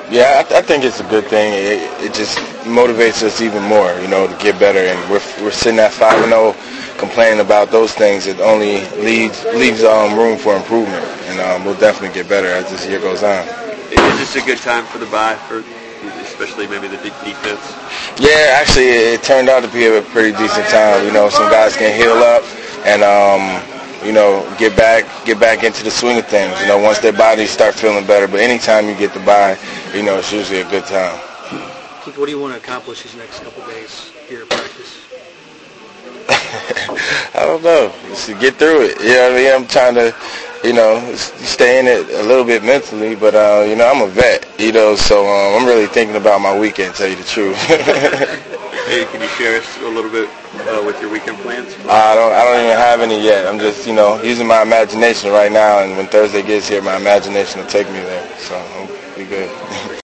Yeah, I think it's a good thing. It just motivates us even more, to get better. And we're sitting at 5-0, complaining about those things. It only leaves room for improvement, and we'll definitely get better as this year goes on. Is this a good time for the bye, for especially maybe the defense? Yeah, actually, it turned out to be a pretty decent time. Some guys can heal up and get back into the swing of things. Once their bodies start feeling better. But anytime you get the bye, it's usually a good time. Keith, what do you want to accomplish these next couple of days here at practice? I don't know. Just to get through it. I'm trying to, stay in it a little bit mentally. But I'm a vet. So I'm really thinking about my weekend. To tell you the truth. Hey, can you share us a little bit with your weekend plans? I don't even have any yet. I'm just, using my imagination right now. And when Thursday gets here, my imagination will take me there. So I'll be good.